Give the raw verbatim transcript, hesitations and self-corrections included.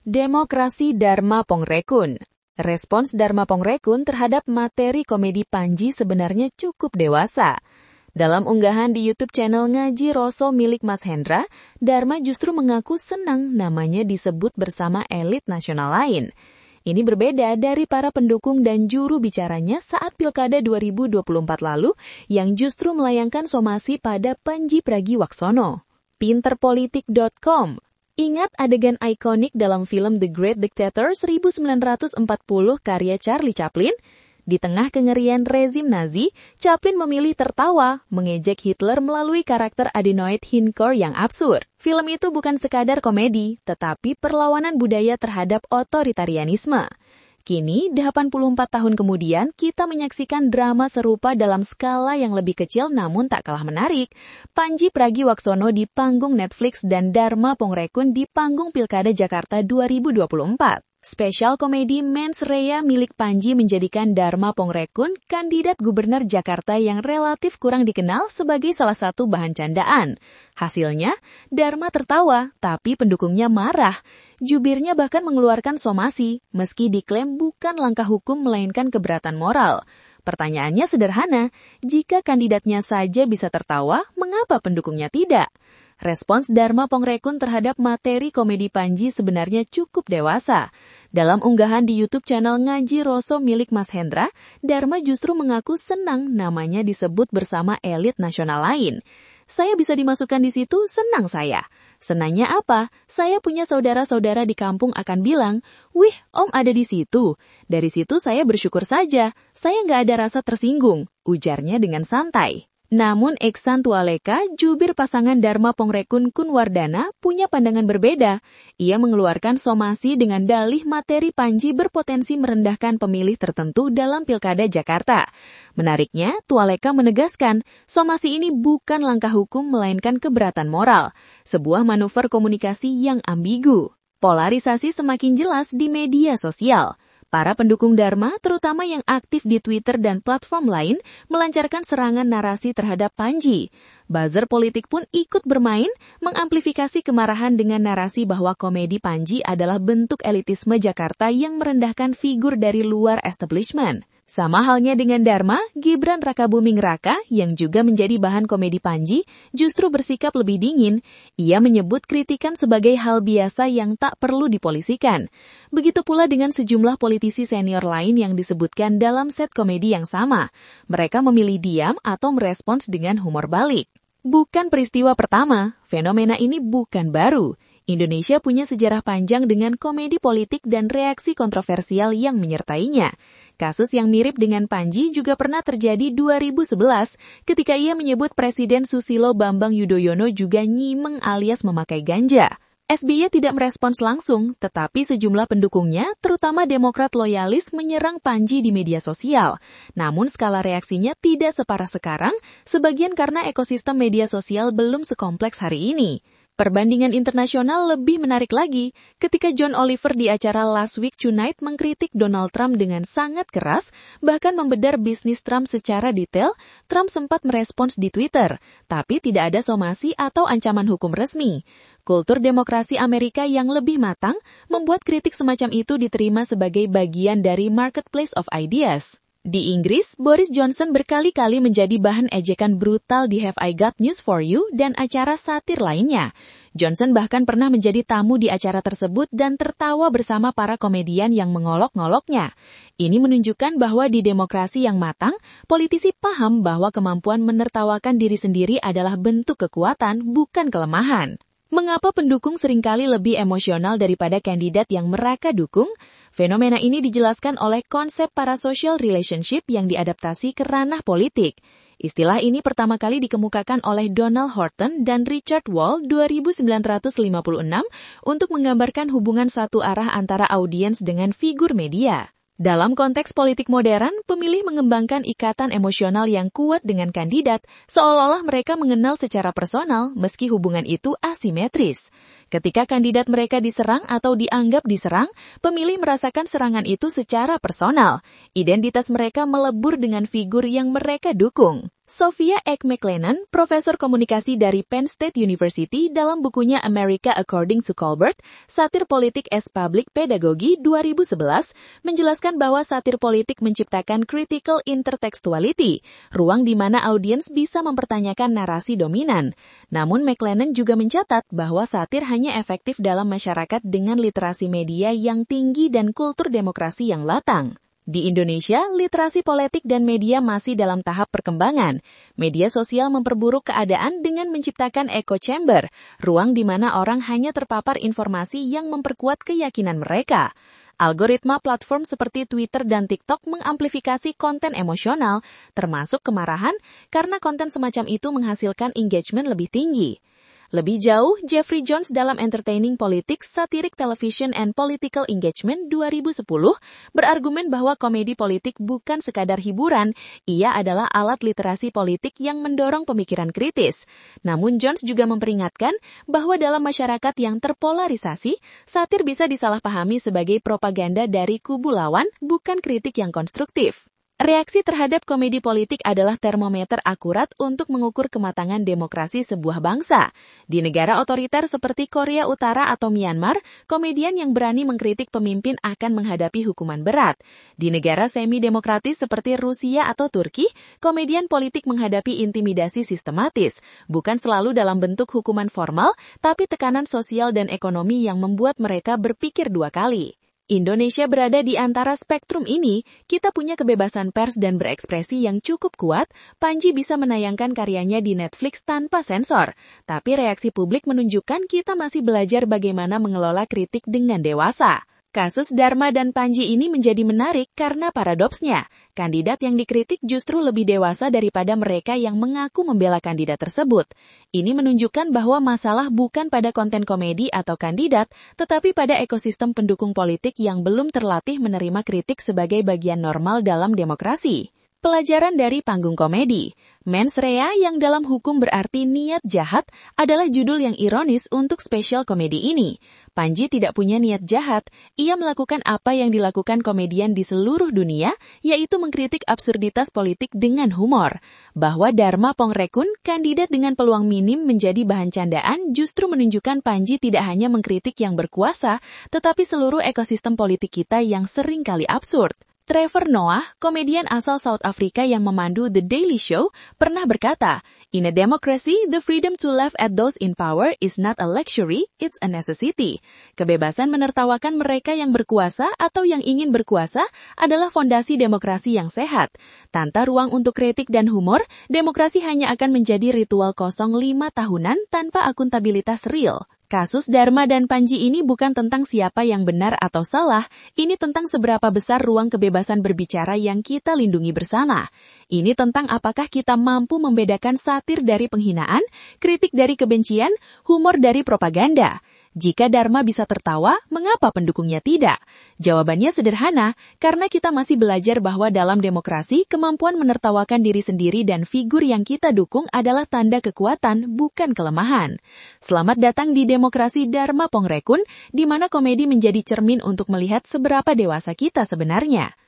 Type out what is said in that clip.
Demokrasi Dharma Pongrekun. Respons Dharma Pongrekun terhadap materi komedi Panji sebenarnya cukup dewasa. Dalam unggahan di YouTube channel Ngaji Roso milik Mas Hendra, Dharma justru mengaku senang namanya disebut bersama elit nasional lain. Ini berbeda dari para pendukung dan juru bicaranya saat Pilkada dua ribu dua puluh empat lalu yang justru melayangkan somasi pada Panji Pragiwaksono. Pinterpolitik dot com. Ingat adegan ikonik dalam film The Great Dictator seribu sembilan ratus empat puluh karya Charlie Chaplin? Di tengah kengerian rezim Nazi, Chaplin memilih tertawa, mengejek Hitler melalui karakter Adenoid Hindkor yang absurd. Film itu bukan sekadar komedi, tetapi perlawanan budaya terhadap otoritarianisme. Kini, delapan puluh empat tahun kemudian, kita menyaksikan drama serupa dalam skala yang lebih kecil namun tak kalah menarik. Panji Pragiwaksono di panggung Netflix dan Dharma Pongrekun di panggung Pilkada Jakarta dua ribu dua puluh empat. Spesial komedi Mens Rea milik Panji menjadikan Dharma Pongrekun kandidat gubernur Jakarta yang relatif kurang dikenal sebagai salah satu bahan candaan. Hasilnya, Dharma tertawa, tapi pendukungnya marah. Jubirnya bahkan mengeluarkan somasi, meski diklaim bukan langkah hukum melainkan keberatan moral. Pertanyaannya sederhana, jika kandidatnya saja bisa tertawa, mengapa pendukungnya tidak? Respons Dharma Pongrekun terhadap materi komedi Panji sebenarnya cukup dewasa. Dalam unggahan di YouTube channel Ngaji Roso milik Mas Hendra, Dharma justru mengaku senang namanya disebut bersama elit nasional lain. Saya bisa dimasukkan di situ, senang saya. Senangnya apa? Saya punya saudara-saudara di kampung akan bilang, wih, om ada di situ. Dari situ saya bersyukur saja. Saya nggak ada rasa tersinggung, ujarnya dengan santai. Namun Eksan Tualeka, jubir pasangan Dharma Pongrekun Kunwardana, punya pandangan berbeda. Ia mengeluarkan somasi dengan dalih materi Panji berpotensi merendahkan pemilih tertentu dalam Pilkada Jakarta. Menariknya, Tualeka menegaskan, somasi ini bukan langkah hukum melainkan keberatan moral, sebuah manuver komunikasi yang ambigu. Polarisasi semakin jelas di media sosial. Para pendukung Dharma, terutama yang aktif di Twitter dan platform lain, melancarkan serangan narasi terhadap Panji. Buzzer politik pun ikut bermain, mengamplifikasi kemarahan dengan narasi bahwa komedi Panji adalah bentuk elitisme Jakarta yang merendahkan figur dari luar establishment. Sama halnya dengan Dharma, Gibran Rakabuming Raka, yang juga menjadi bahan komedi Panji, justru bersikap lebih dingin. Ia menyebut kritikan sebagai hal biasa yang tak perlu dipolisikan. Begitu pula dengan sejumlah politisi senior lain yang disebutkan dalam set komedi yang sama. Mereka memilih diam atau merespons dengan humor balik. Bukan peristiwa pertama, fenomena ini bukan baru. Indonesia punya sejarah panjang dengan komedi politik dan reaksi kontroversial yang menyertainya. Kasus yang mirip dengan Panji juga pernah terjadi dua ribu sebelas ketika ia menyebut Presiden Susilo Bambang Yudhoyono juga nyimeng alias memakai ganja. S B Y tidak merespons langsung, tetapi sejumlah pendukungnya, terutama Demokrat loyalis, menyerang Panji di media sosial. Namun skala reaksinya tidak separah sekarang, sebagian karena ekosistem media sosial belum sekompleks hari ini. Perbandingan internasional lebih menarik lagi ketika John Oliver di acara Last Week Tonight mengkritik Donald Trump dengan sangat keras, bahkan membedar bisnis Trump secara detail. Trump sempat merespons di Twitter, tapi tidak ada somasi atau ancaman hukum resmi. Kultur demokrasi Amerika yang lebih matang membuat kritik semacam itu diterima sebagai bagian dari marketplace of ideas. Di Inggris, Boris Johnson berkali-kali menjadi bahan ejekan brutal di Have I Got News For You dan acara satir lainnya. Johnson bahkan pernah menjadi tamu di acara tersebut dan tertawa bersama para komedian yang mengolok-ngoloknya. Ini menunjukkan bahwa di demokrasi yang matang, politisi paham bahwa kemampuan menertawakan diri sendiri adalah bentuk kekuatan, bukan kelemahan. Mengapa pendukung seringkali lebih emosional daripada kandidat yang mereka dukung? Fenomena ini dijelaskan oleh konsep parasocial relationship yang diadaptasi ke ranah politik. Istilah ini pertama kali dikemukakan oleh Donald Horton dan Richard Wall dua ribu sembilan ratus lima puluh enam untuk menggambarkan hubungan satu arah antara audiens dengan figur media. Dalam konteks politik modern, pemilih mengembangkan ikatan emosional yang kuat dengan kandidat, seolah-olah mereka mengenal secara personal meski hubungan itu asimetris. Ketika kandidat mereka diserang atau dianggap diserang, pemilih merasakan serangan itu secara personal. Identitas mereka melebur dengan figur yang mereka dukung. Sophia Ek McLennan, profesor komunikasi dari Penn State University dalam bukunya America According to Colbert, Satir Politik as Public Pedagogy dua ribu sebelas, menjelaskan bahwa satir politik menciptakan critical intertextuality, ruang di mana audiens bisa mempertanyakan narasi dominan. Namun McLennan juga mencatat bahwa satir hanya efektif dalam masyarakat dengan literasi media yang tinggi dan kultur demokrasi yang latang. Di Indonesia, literasi politik dan media masih dalam tahap perkembangan. Media sosial memperburuk keadaan dengan menciptakan echo chamber, ruang di mana orang hanya terpapar informasi yang memperkuat keyakinan mereka. Algoritma platform seperti Twitter dan TikTok mengamplifikasi konten emosional, termasuk kemarahan, karena konten semacam itu menghasilkan engagement lebih tinggi. Lebih jauh, Jeffrey Jones dalam Entertaining Politics, Satiric Television and Political Engagement dua ribu sepuluh berargumen bahwa komedi politik bukan sekadar hiburan, ia adalah alat literasi politik yang mendorong pemikiran kritis. Namun Jones juga memperingatkan bahwa dalam masyarakat yang terpolarisasi, satir bisa disalahpahami sebagai propaganda dari kubu lawan, bukan kritik yang konstruktif. Reaksi terhadap komedi politik adalah termometer akurat untuk mengukur kematangan demokrasi sebuah bangsa. Di negara otoriter seperti Korea Utara atau Myanmar, komedian yang berani mengkritik pemimpin akan menghadapi hukuman berat. Di negara semi-demokratis seperti Rusia atau Turki, komedian politik menghadapi intimidasi sistematis, bukan selalu dalam bentuk hukuman formal, tapi tekanan sosial dan ekonomi yang membuat mereka berpikir dua kali. Indonesia berada di antara spektrum ini, kita punya kebebasan pers dan berekspresi yang cukup kuat, Panji bisa menayangkan karyanya di Netflix tanpa sensor. Tapi reaksi publik menunjukkan kita masih belajar bagaimana mengelola kritik dengan dewasa. Kasus Dharma dan Panji ini menjadi menarik karena paradoksnya. Kandidat yang dikritik justru lebih dewasa daripada mereka yang mengaku membela kandidat tersebut. Ini menunjukkan bahwa masalah bukan pada konten komedi atau kandidat, tetapi pada ekosistem pendukung politik yang belum terlatih menerima kritik sebagai bagian normal dalam demokrasi. Pelajaran dari panggung komedi. Mens rea yang dalam hukum berarti niat jahat adalah judul yang ironis untuk spesial komedi ini. Panji tidak punya niat jahat, ia melakukan apa yang dilakukan komedian di seluruh dunia, yaitu mengkritik absurditas politik dengan humor. Bahwa Dharma Pongrekun, kandidat dengan peluang minim menjadi bahan candaan, justru menunjukkan Panji tidak hanya mengkritik yang berkuasa, tetapi seluruh ekosistem politik kita yang seringkali absurd. Trevor Noah, komedian asal South Africa yang memandu The Daily Show, pernah berkata, "In a democracy, the freedom to laugh at those in power is not a luxury, it's a necessity." Kebebasan menertawakan mereka yang berkuasa atau yang ingin berkuasa adalah fondasi demokrasi yang sehat. Tanpa ruang untuk kritik dan humor, demokrasi hanya akan menjadi ritual kosong lima tahunan tanpa akuntabilitas real. Kasus Dharma dan Panji ini bukan tentang siapa yang benar atau salah, ini tentang seberapa besar ruang kebebasan berbicara yang kita lindungi bersama. Ini tentang apakah kita mampu membedakan satir dari penghinaan, kritik dari kebencian, humor dari propaganda. Jika Dharma bisa tertawa, mengapa pendukungnya tidak? Jawabannya sederhana, karena kita masih belajar bahwa dalam demokrasi, kemampuan menertawakan diri sendiri dan figur yang kita dukung adalah tanda kekuatan, bukan kelemahan. Selamat datang di Demokrasi Dharma Pongrekun, di mana komedi menjadi cermin untuk melihat seberapa dewasa kita sebenarnya.